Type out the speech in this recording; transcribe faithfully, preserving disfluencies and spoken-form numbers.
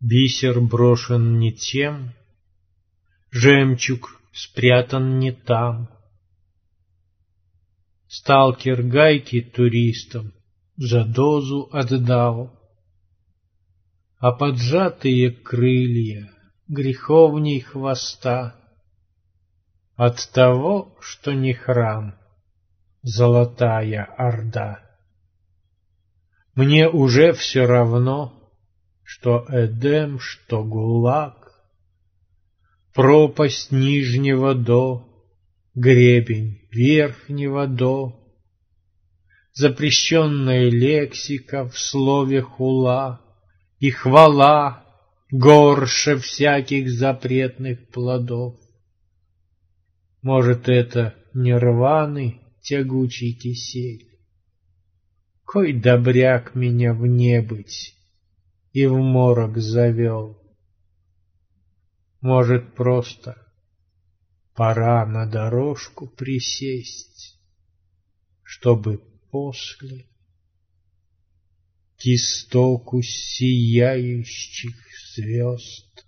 Бисер брошен не тем, жемчуг спрятан не там. Сталкер гайки туристам за дозу отдал, а поджатые крылья греховней хвоста от того, что не храм, золотая орда. Мне уже все равно, что Эдем, что ГУЛАГ, пропасть нижнего до, гребень верхнего до, запрещенная лексика в слове хула и хвала горше всяких запретных плодов. Может, это нирваны тягучий кисель? Кой добряк меня в небыть и в морок завел. Может, просто пора на дорожку присесть, чтобы после к истоку сияющих звезд